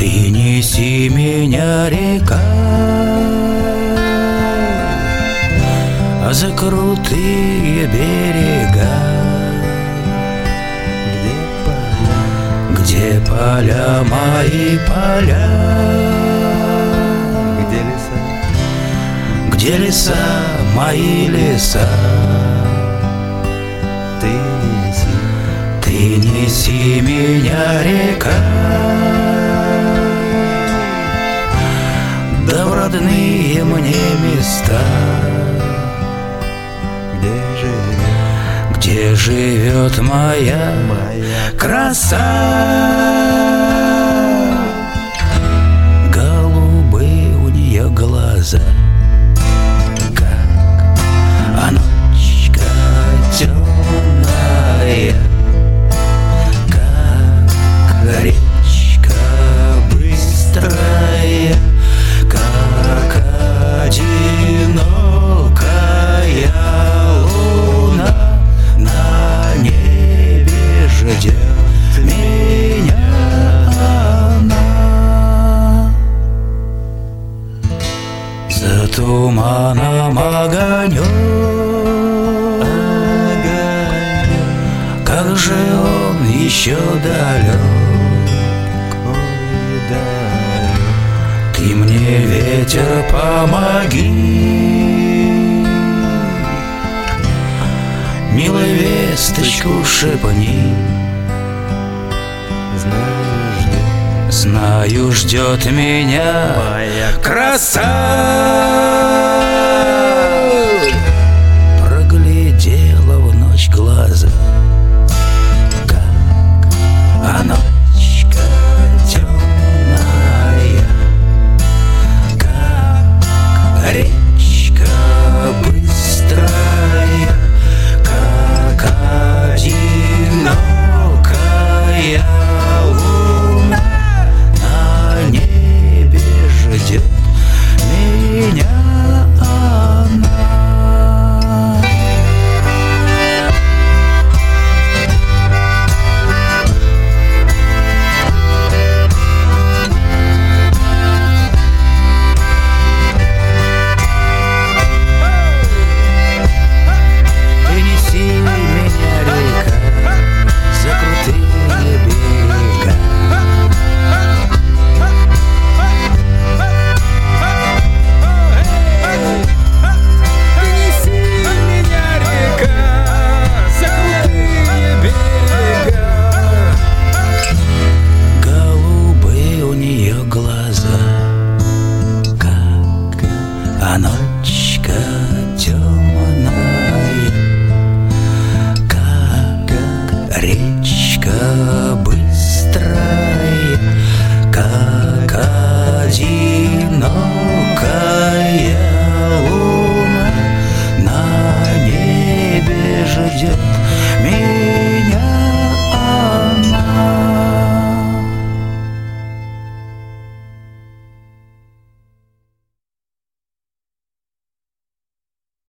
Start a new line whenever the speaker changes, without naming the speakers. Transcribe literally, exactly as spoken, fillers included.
Ты неси меня, река, за крутые берега, где поля мои поля,
где леса,
где леса мои леса.
Ты неси,
ты неси меня, река, да в родные мне места,
где живет,
где живет моя,
моя
краса. Голубые у нее глаза, как а ночка темная, как речка быстрая, как одинокая луна на небе ждет меня она. За туманом огонек, как же он еще далек. Ты мне, ветер, помоги, милая весточку шепни.
Знаю, ждет,
знаю, ждет меня
моя
краса. Проглядела в ночь глаза, как а ночка темная, как речка быстрая, как одинокая луна на небе ждет меня она. Ты неси меня, река, за крутые берега, ты неси меня, река, за крутые берега. Голубые у нее глаза, как а ночка темная, как речка быстрая, как одинокая